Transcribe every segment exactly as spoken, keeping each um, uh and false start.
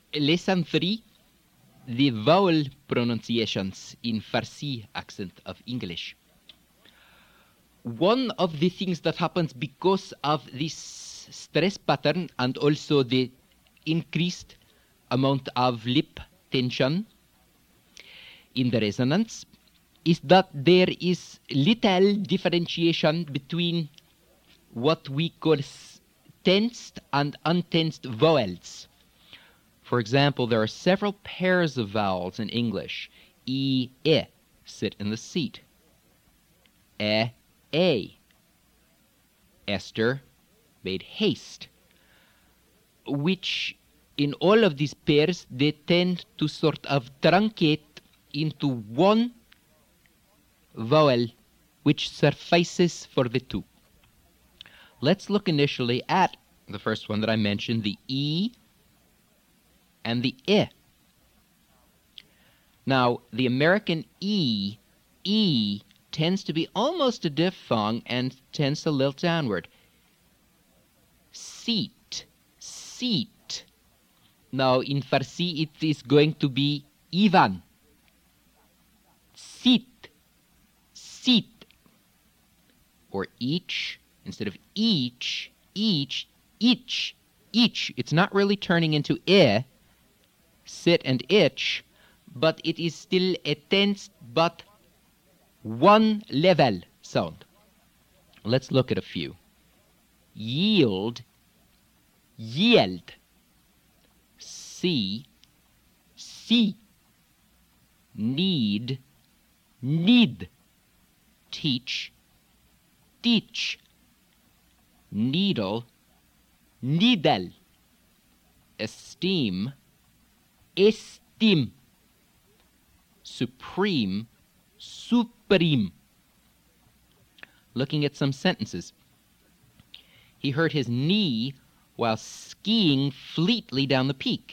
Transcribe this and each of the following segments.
Lesson three, the vowel pronunciations in Farsi accent of English. One of the things that happens because of this stress pattern and also the increased amount of lip tension in the resonance is that there is little differentiation between what we call tensed and untensed vowels. For example, there are several pairs of vowels in English. E, E sit in the seat. E, A. Esther made haste. Which, in all of these pairs, they tend to sort of truncate into one vowel which suffices for the two. Let's look initially at the first one that I mentioned, the E and the I. Now, the American E, E tends to be almost a diphthong and tends to lilt downward. Seat, seat. Now, in Farsi, it is going to be Ivan. Seat, seat. Or each, instead of each, each, each, each. It's not really turning into I, sit and itch, but it is still a tense but one level sound. Let's look at a few. Yield, yield. See, see. Need, need. Teach, teach. Needle, needle. Esteem, esteem. Supreme, supreme. Looking at some sentences. He hurt his knee while skiing fleetly down the peak.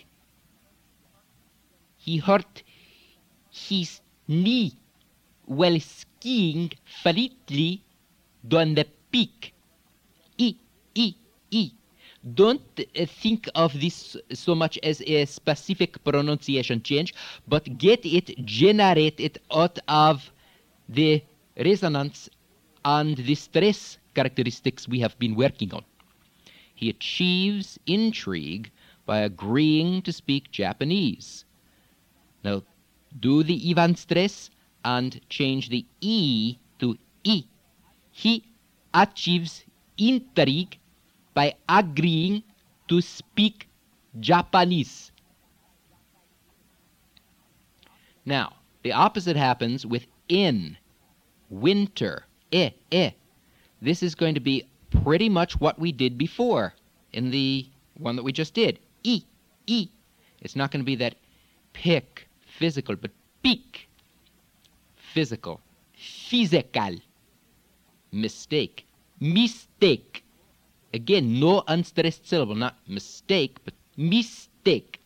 He hurt his knee while skiing fleetly down the peak. E, E, E. Don't uh, think of this so much as a specific pronunciation change, but get it generated out of the resonance and the stress characteristics we have been working on. He achieves intrigue by agreeing to speak Japanese. Now, do the Ivan stress and change the E to E. He achieves intrigue by agreeing to speak Japanese. Now, the opposite happens with in, winter, eh, eh. This is going to be pretty much what we did before in the one that we just did. E, E. It's not going to be that pick, physical, but peak, physical, physical. Mistake, mistake. Again, no unstressed syllable, not mistake, but mistake.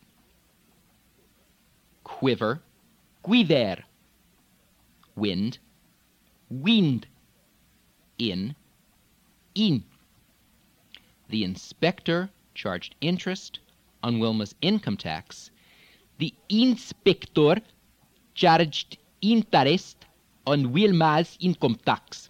Quiver, quiver. Wind, wind. In, in. The inspector charged interest on Wilma's income tax. The inspector charged interest on Wilma's income tax.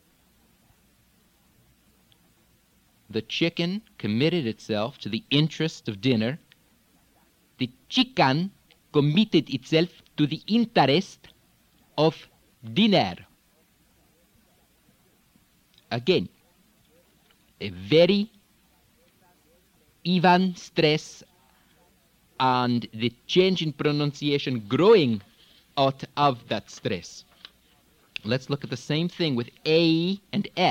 The chicken committed itself to the interest of dinner. The chicken committed itself to the interest of dinner. Again, a very even stress and the change in pronunciation growing out of that stress. Let's look at the same thing with A and E.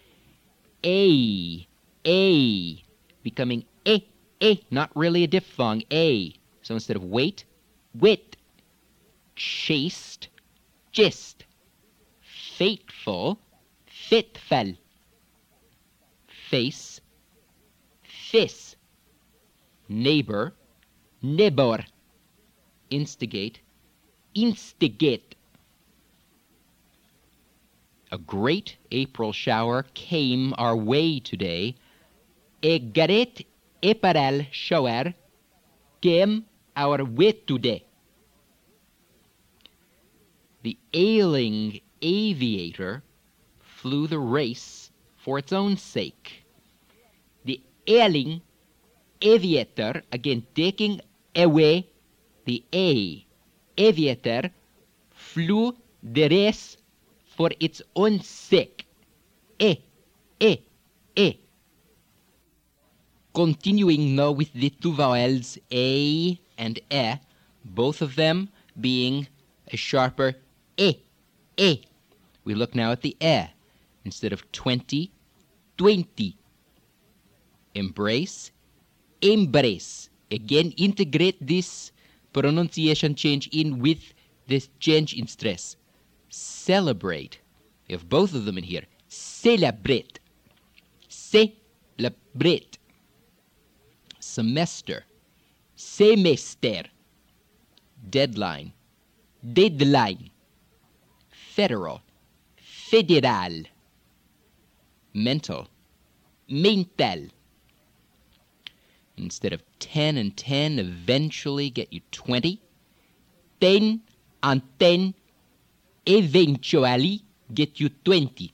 A, A, becoming A, A, not really a diphthong, A. So instead of wait, wait. Chaste, chist. Fateful, fitful. Face, fis. Neighbor, neighbor. Instigate, instigate. A great April shower came our way today. A great April shower came our way today. The ailing aviator flew the race for its own sake. The ailing aviator, again taking away the A, aviator, flew the race for its own sake. E, E, E. Continuing now with the two vowels A and E, both of them being a sharper E, E. We look now at the E. Instead of twenty, twenty. Embrace, embrace. Again, integrate this pronunciation change in with this change in stress. Celebrate. We have both of them in here. Celebrate. Celebrate. Semester. Semester. Deadline. Deadline. Federal. Federal. Mental. Mental. Instead of ten and ten, eventually get you twenty. ten and ten, eventually get you twenty.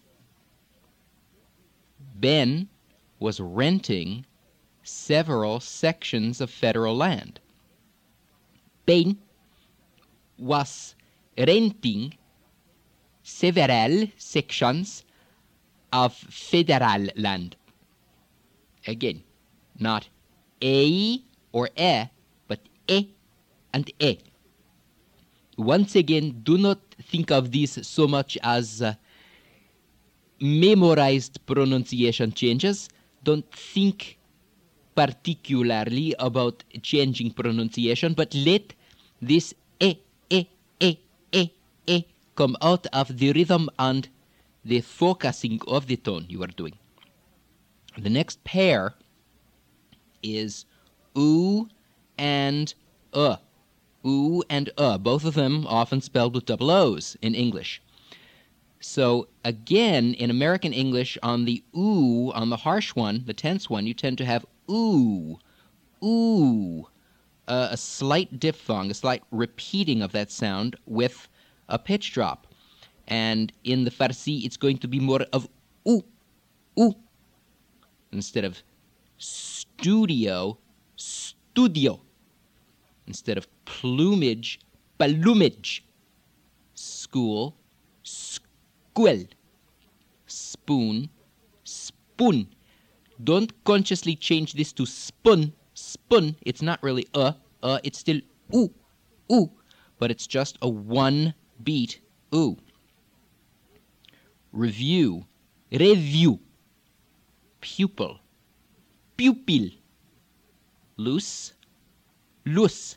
Ben was renting several sections of federal land. Ben was renting several sections of federal land. Again, not a or e, but e and e. Once again, do not think of these so much as uh, memorized pronunciation changes. Don't think particularly about changing pronunciation, but let this e, e, e, e, e come out of the rhythm and the focusing of the tone you are doing. The next pair is oo and uh. Oo and uh. Both of them often spelled with double O's in English. So again, in American English, on the oo, on the harsh one, the tense one, you tend to have ooh, ooh, uh, a slight diphthong, a slight repeating of that sound with a pitch drop. And in the Farsi, it's going to be more of ooh, ooh, instead of studio, studio. Instead of plumage, plumage. School, school. Spoon, spoon. Don't consciously change this to spoon, spoon. It's not really uh, uh, it's still ooh, ooh, but it's just a one beat ooh. Review, review. Pupil, pupil. Loose, loose.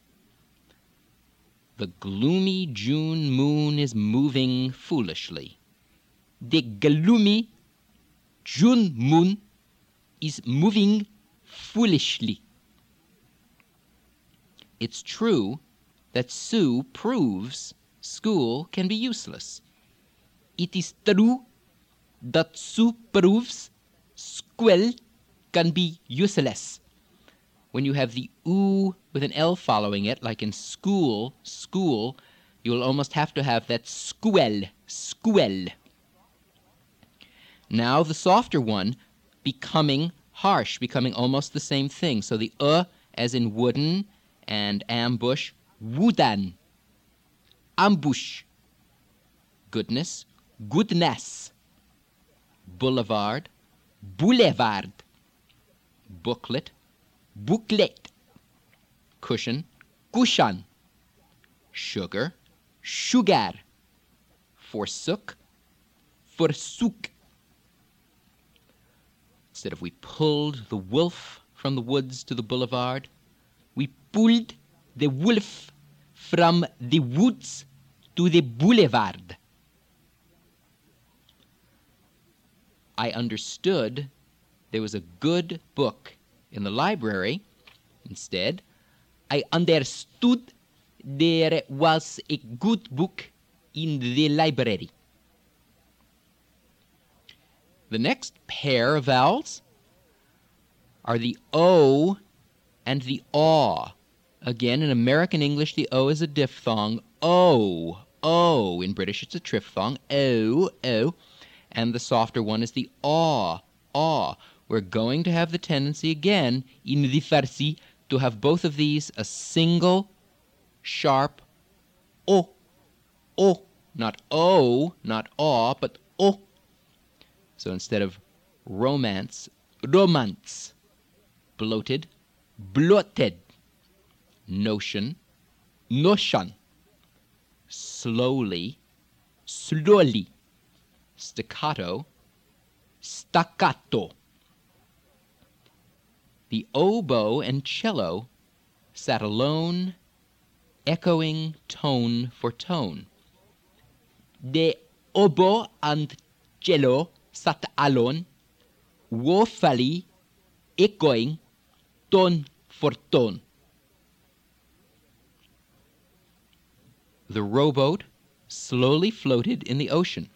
The gloomy June moon is moving foolishly. The gloomy June moon is moving foolishly. It's true that Sue proves school can be useless. It is true that Sue proves school can be useless. When you have the oo with an L following it, like in school, school, you will almost have to have that squel, squel. Now the softer one becoming harsh, becoming almost the same thing. So the uh as in wooden and ambush, wooden. Ambush. Goodness, goodness. Boulevard, boulevard. Booklet, booklet. Cushion, cushion. Sugar, sugar. Forsook, forsook. Instead of we pulled the wolf from the woods to the boulevard, we pulled the wolf from the woods to the boulevard. I understood there was a good book in the library. Instead, I understood there was a good book in the library. The next pair of vowels are the O and the aw. Again, in American English, the O is a diphthong. O, O. In British, it's a triphthong. O, O. And the softer one is the aw, aw. We're going to have the tendency again in the Farsi to have both of these a single, sharp O, O. Not O, not aw, but O. So instead of romance, romance. Bloated, bloated. Notion, notion. Slowly, slowly. Staccato, staccato. The oboe and cello sat alone, echoing tone for tone. The oboe and cello sat alone, woefully echoing tone for tone. The rowboat slowly floated in the ocean.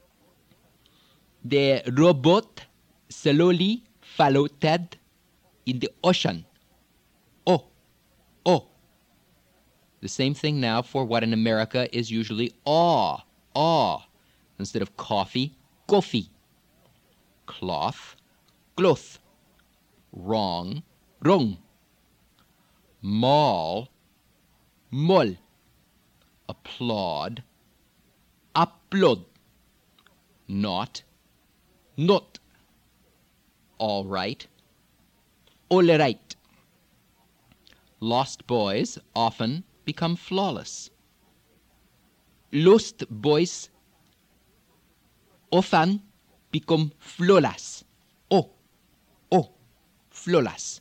The rowboat slowly floated in the ocean. Oh, oh. The same thing now for what in America is usually aw, aw. Instead of coffee, coffee. Cloth, cloth. Wrong, wrong. Mall, mall. Applaud, upload. Not, not. All right, all right. Lost boys often become flawless. Lost boys often become flawless. Oh, oh, flawless.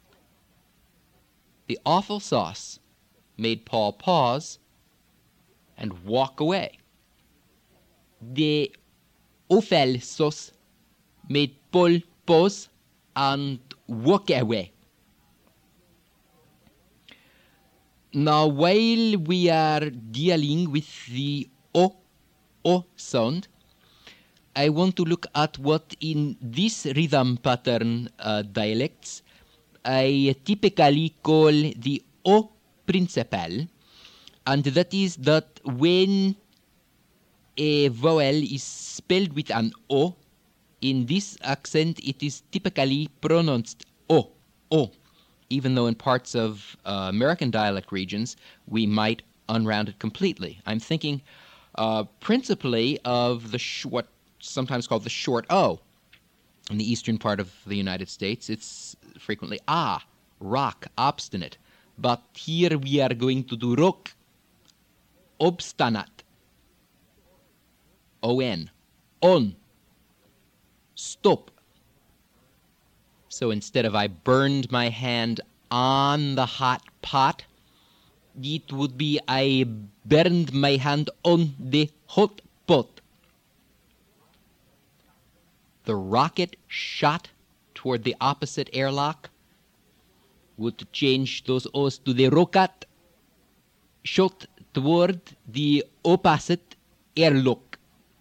The awful sauce made Paul pause and walk away. The awful sauce made Paul pause and walk away. Now, while we are dealing with the O, O sound, I want to look at what in this rhythm pattern uh, dialects I typically call the O principal, and that is that when a vowel is spelled with an O, in this accent it is typically pronounced O, O, even though in parts of uh, American dialect regions we might unround it completely. I'm thinking uh, principally of the sh- what sometimes called the short O. In the eastern part of the United States, it's frequently ah, rock, obstinate. But here we are going to do rock, obstinate. O-N, on, stop. So instead of I burned my hand on the hot pot, it would be I burned my hand on the hot pot. The rocket shot toward the opposite airlock would change those O's to the rocket shot toward the opposite airlock.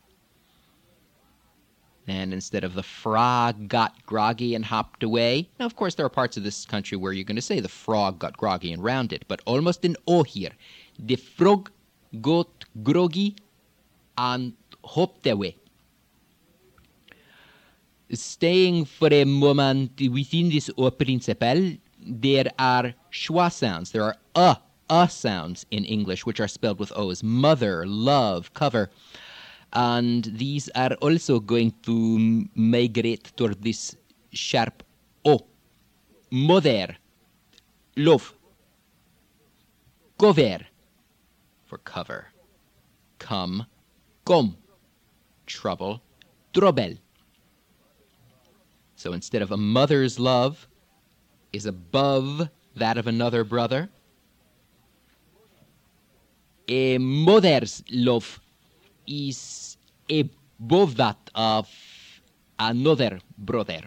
And instead of the frog got groggy and hopped away, now of course there are parts of this country where you're going to say the frog got groggy and rounded, but almost an O here. The frog got groggy and hopped away. Staying for a moment within this O principal, there are schwa sounds. There are a, a sounds in English, which are spelled with O's. Mother, love, cover. And these are also going to migrate toward this sharp O. Mother, love. Cover, for cover. Come, come. Trouble, trouble. So instead of a mother's love is above that of another brother, a mother's love is above that of another brother.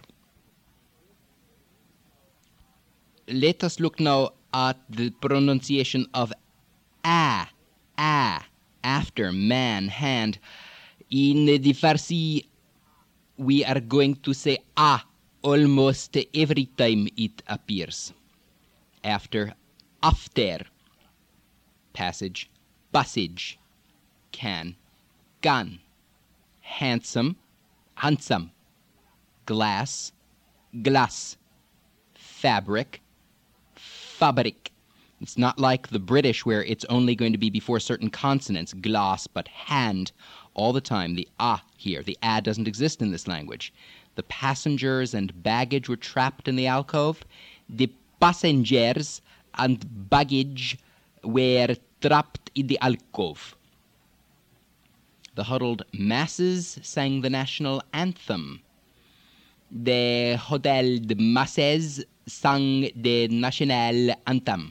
Let us look now at the pronunciation of a, a, after man, hand. In the Farsi, we are going to say ah almost every time it appears. After after. Passage, passage. Can, gan. Handsome, handsome. Glass, glass. Fabric, fabric. It's not like the British where it's only going to be before certain consonants, glass, but hand, all the time. The ah here, the ah doesn't exist in this language. The passengers and baggage were trapped in the alcove. The passengers and baggage were trapped in the alcove. The huddled masses sang the national anthem. The huddled masses sang the national anthem.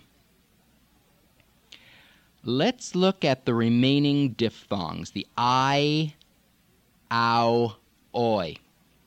Let's look at the remaining diphthongs, the I, ow, oi.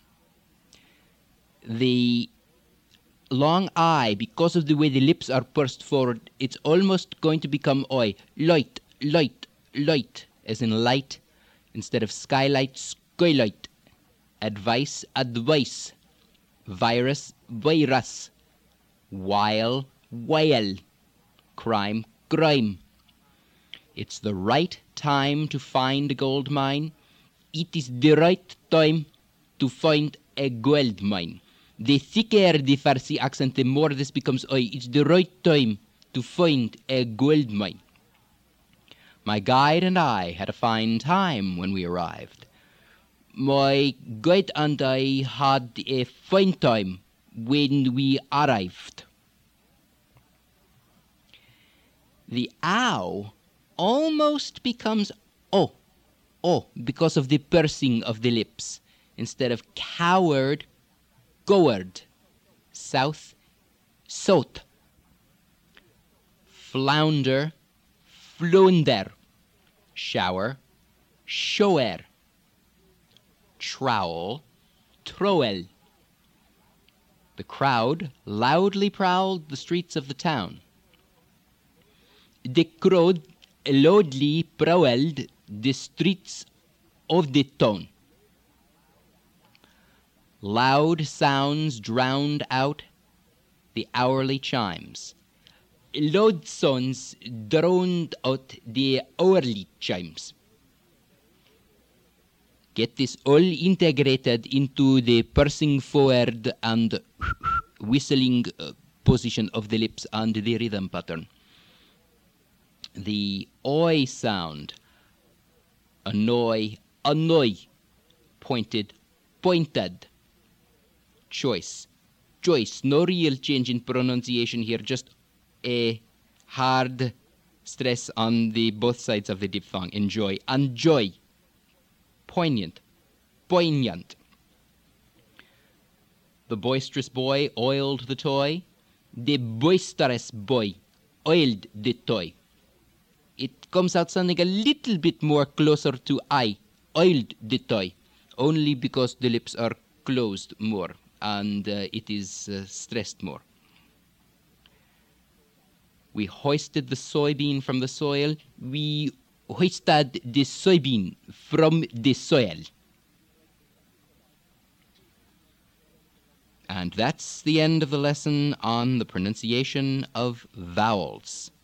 The long I, because of the way the lips are pursed forward, it's almost going to become oi. Light, light, light, as in light, instead of skylight, skylight. Advice, advice. Virus, virus. While, while. Crime, crime. It's the right time to find a gold mine. It is the right time to find a gold mine. The thicker the Farsi accent, the more this becomes oi. It's the right time to find a gold mine. My guide and I had a fine time when we arrived. My guide and I had a fine time when we arrived. The ow almost becomes oh, oh, because of the pursing of the lips. Instead of coward, coward. South, south. Flounder, flounder. Shower, shower. Trowel, trowel. The crowd loudly prowled the streets of the town. The crowd loudly prowled the streets of the town. Loud sounds drowned out the hourly chimes. Loud sounds drowned out the hourly chimes. Get this all integrated into the pursing forward and whistling uh, position of the lips and the rhythm pattern. The oi sound, annoy, annoy, pointed, pointed, choice, choice. No real change in pronunciation here, just a hard stress on the both sides of the diphthong. Enjoy, enjoy. Poignant, poignant. The boisterous boy oiled the toy. The boisterous boy oiled the toy. It comes out sounding a little bit more closer to I, oiled the toy, only because the lips are closed more and uh, it is uh, stressed more. We hoisted the soybean from the soil. We hoisted the soybean from the soil. And that's the end of the lesson on the pronunciation of vowels.